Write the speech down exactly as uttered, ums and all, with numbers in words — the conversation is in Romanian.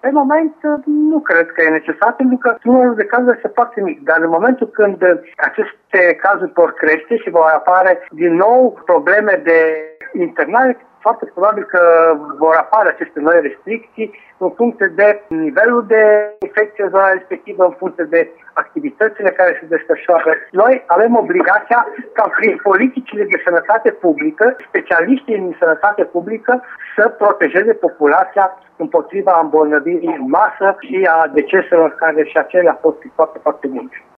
Pe moment nu cred că e necesar, pentru că numărul de cazuri este foarte mic. Dar în momentul când aceste cazuri vor crește și vor apare din nou probleme de internare, foarte probabil că vor apare aceste noi restricții în funcție de nivelul de infecție în zona respectivă, în funcție de activitățile care se desfășoară. Noi avem obligația ca prin politicile de sănătate publică, specialiștii în sănătate publică, să protejeze populația împotriva îmbolnăvirii în masă și a deceselor care și acelea pot fi foarte, foarte multe.